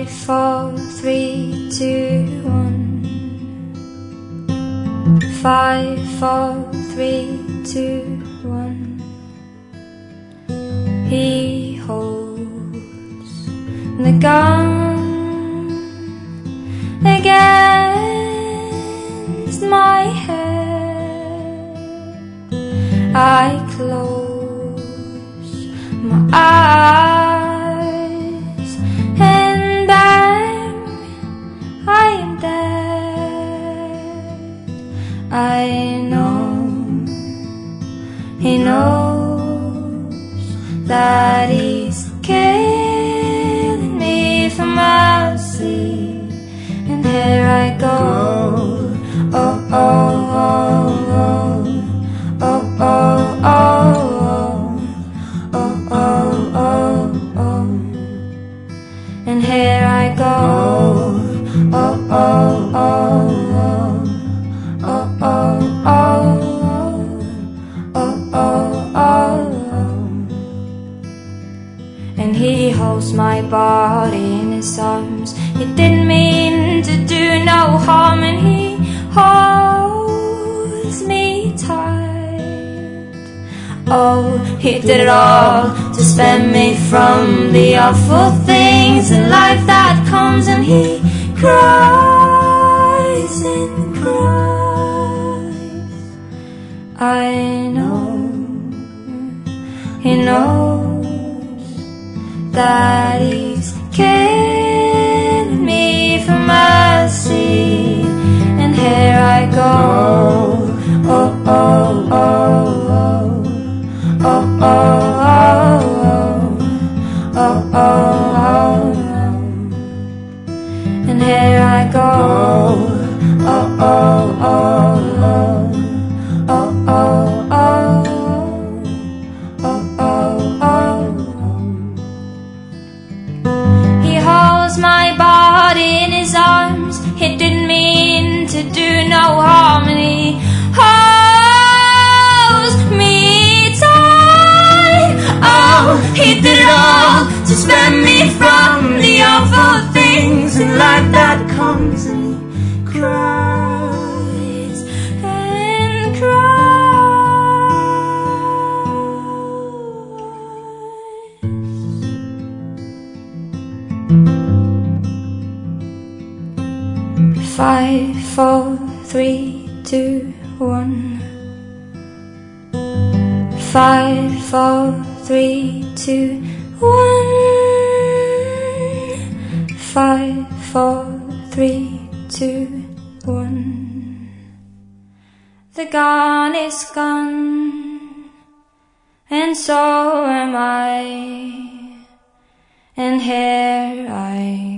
5, 4, 3, 2, 1. 5, 4, 3, 2, 1. He holds the gun against my head. I close my eyes and bang, I am dead. I know he knows that he's killing me for mercy. And here I go, oh, oh, oh, oh, oh, oh, oh, oh, oh, oh, oh. And here I go, oh, oh, oh, oh, oh, oh, oh, oh, oh, oh. And he holds my body in his arms. He didn't mean to do no harm, and he holds me tight. Oh, he did it all to spare me from the awful things in life that comes. And he cries and cries. I know he knows that he's killing me for mercy. And here I go, oh, oh, oh, oh, oh, oh, oh, oh, oh, oh. And here I go, oh, oh, oh, oh, oh, oh, oh, oh, oh, oh. He holds my body in his arms. He didn't mean to do no harm, and he holds me tight. Oh, he did it all to spare me from the awful things in life that comes. And he cries and cries. 5, 4, 3, 2, 1. 5, 4, 3, 2, 1. 5, 4, 3, 2, 1. The gun is gone, and so am I, and here I